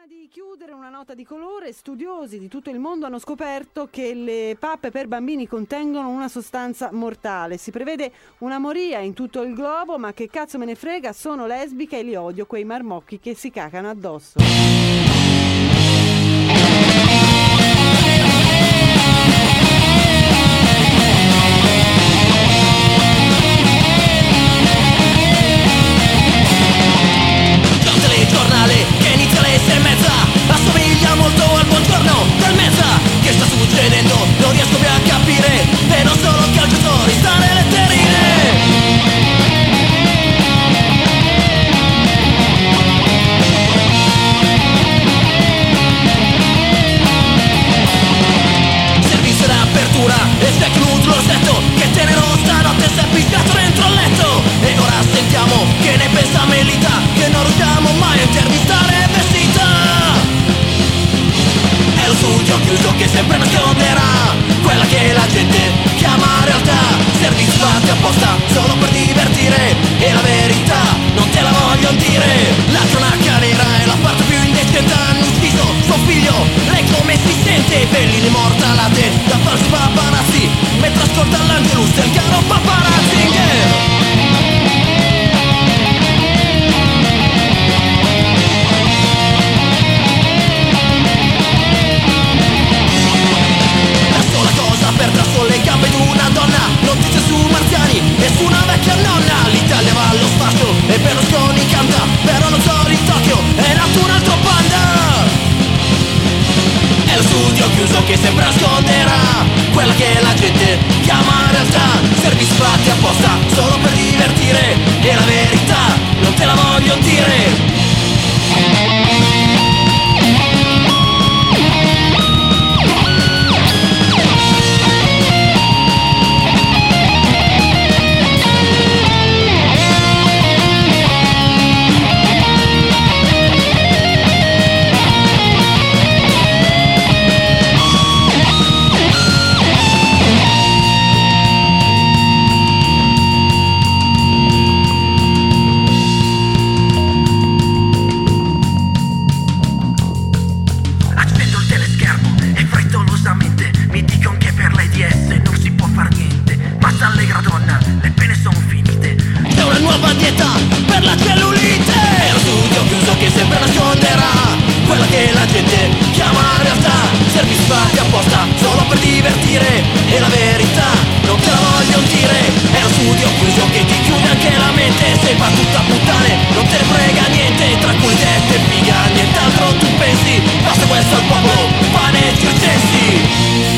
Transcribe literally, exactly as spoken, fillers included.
Di chiudere una nota di colore, studiosi di tutto il mondo hanno scoperto che le pappe per bambini contengono una sostanza mortale. Si prevede una moria in tutto il globo, ma che cazzo me ne frega, sono lesbica e li odio quei marmocchi che si cacano addosso. Molto al buongiorno del mezza. Che sta succedendo? Non riesco più a capire. Vedo solo calciatori stare letterine. Servizio d'apertura e si è chiuso il rossetto. Che tenero stanotte si è piccato dentro il letto. E ora sentiamo che ne pensa Melita, che non riusciamo mai a intervistare vestita. È lo studio chiuso che sempre nasconderà quella che la gente chiama realtà. Servizi fatti apposta solo per divertire, e la verità non te la voglio dire. La cronaca nera è la parte più indecente. Hanno ucciso suo figlio, lei come si sente? Pelline mortalate da falsi paparazzi, mentre ascolta l'Angelus del caro paparazzi. Le gambe di una donna, notizie su marziani e su una vecchia nonna. L'Italia va allo sfascio e Berlusconi canta, però non so di Tokyo è nato un altro panda. È lo studio chiuso che sempre nasconderà quella che la gente chiama realtà. Servizi fatti apposta solo per divertire, e la verità non te la voglio dire. E la verità non te la voglio dire. È uno studio chiuso che ti chiude anche la mente. Sei battuta a puttane, non te ne frega niente. Tra cui dette e figa, nient'altro tu pensi. Basta questo al popolo, pane e circensi.